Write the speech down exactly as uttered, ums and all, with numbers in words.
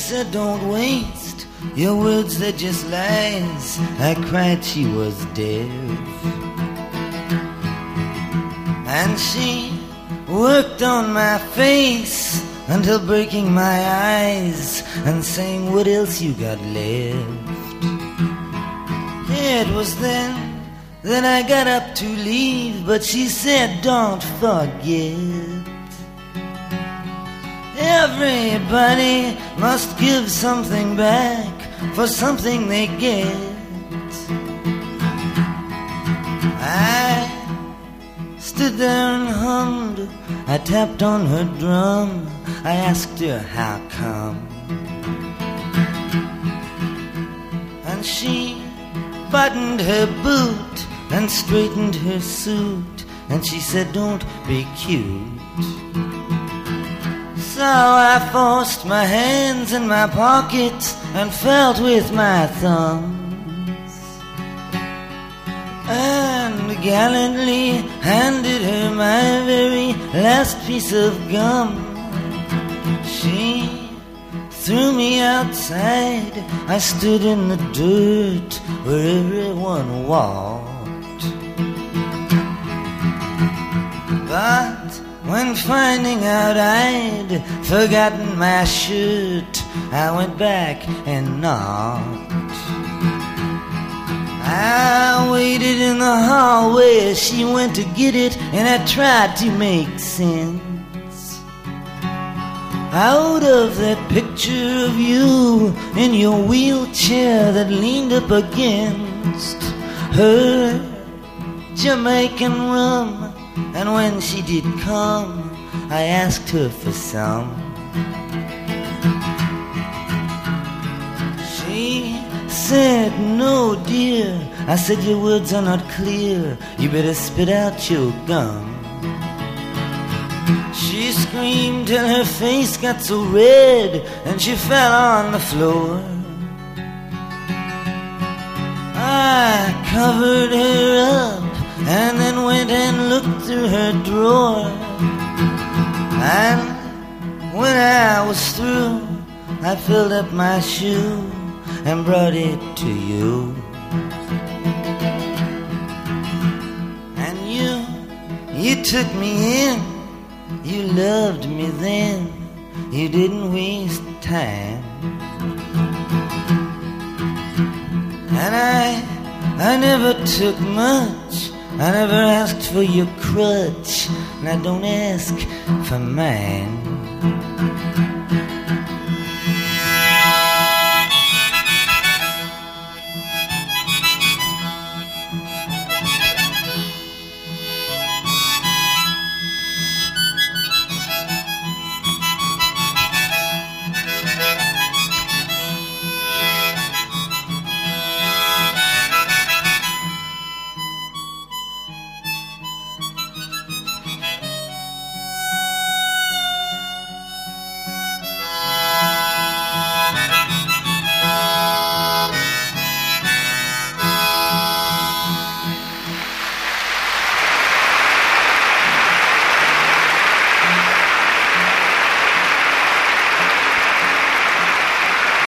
said, don't waste your words, they're just lies. I cried, she was deaf. And she worked on my face until breaking my eyes and saying, what else you got left? It was then that I got up to leave, but she said, don't forget, everybody must give something back for something they get. I stood there and hummed, I tapped on her drum, I asked her how come, and she buttoned her boot and straightened her suit, and she said, don't be cute. So I forced my hands in my pockets and felt with my thumbs, and gallantly handed her my very last piece of gum. She threw me outside, I stood in the dirt where everyone walked. But when finding out I'd forgotten my shirt, I went back and knocked. I waited in the hallway as she went to get it, and I tried to make sense out of that picture of you in your wheelchair that leaned up against her Jamaican rum. And when she did come, I asked her for some. She said, no dear. I said, your words are not clear, you better spit out your gum. She screamed till her face got so red and she fell on the floor. I covered her up and then went and looked through her drawer. And when I was through, I filled up my shoe and brought it to you. And you, you took me in, you loved me then, you didn't waste time. And I, I never took much, I never asked for your crutch, and I don't ask for mine.